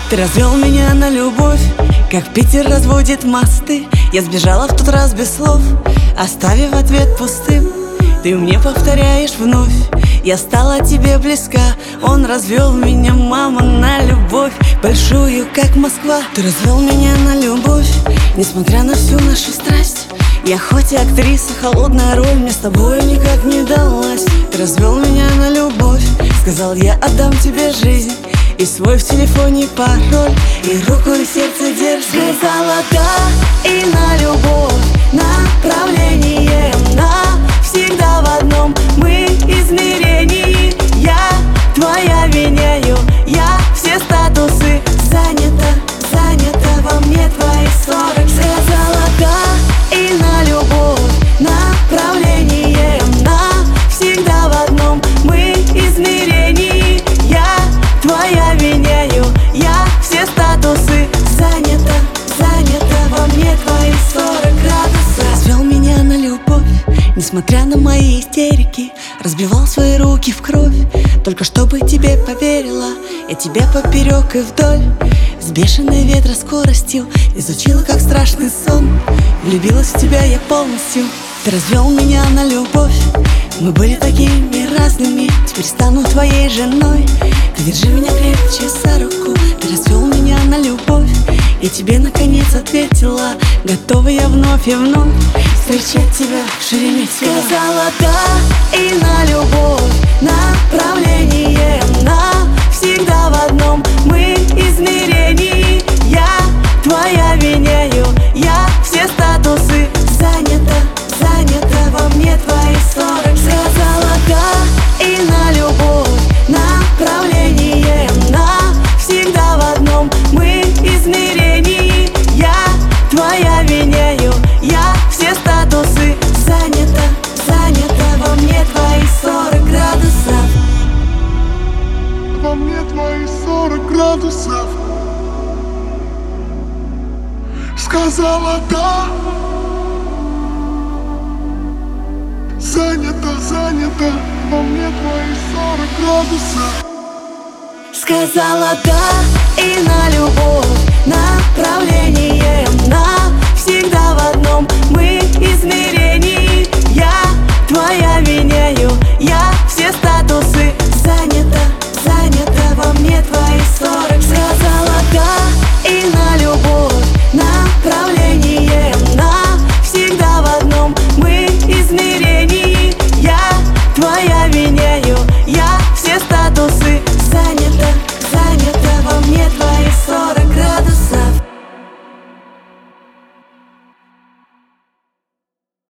Ты развел меня на любовь, как Питер разводит мосты. Я сбежала в тот раз без слов, оставив ответ пустым. Ты мне повторяешь вновь, я стала тебе близка. Он развел меня, мама, на любовь большую, как Москва. Ты развел меня на любовь, несмотря на всю нашу страсть. Я хоть и актриса, холодная роль мне с тобой никак не далась. Ты развел меня на любовь, сказал, я отдам тебе жизнь и свой в телефоне пароль, и руку и сердце держи. Сказала да, и на любовь направление навсегда в одном мы измерении. Я твоя виняю, я все статусы занята во мне твои 40. Сказала да, и на любовь направление навсегда в одном мы измерении. Я твоя виняю, я все статусы занята во мне твои 40 градусов. Развел меня на любовь, несмотря на мои истерики. Разбивал свои руки в кровь, только чтобы тебе поверила. Я тебя поперек и вдоль с бешеной ветроскоростью изучила, как страшный сон. Влюбилась в тебя я полностью. Ты развел меня на любовь, мы были такими разными. Теперь стану твоей женой. Ты держи меня крепче за руку. Ты развел меня на любовь, и тебе наконец ответила. Готова я вновь и вновь встречать тебя в Шереметьево. Сказала да, и на любовь направление навсегда в одном мы измерении. Я твоя виняю, я все статусы занята во мне твои 40. Сказала да, и на любовь направление навсегда в одном мы измерении. Я твоя виняю, я все статусы занята во мне твои 40 градусов. Во мне твои 40 градусов. Сказала да, занято во мне твои 40 градусов. Сказала да, и на любовь направление навсегда в одном мы измерении. Я твоя виняю, я все статусы занята во мне твои 40. Сказала да, и на любовь направление навсегда в одном мы измерении. Я твоя виняю, я все статусы занята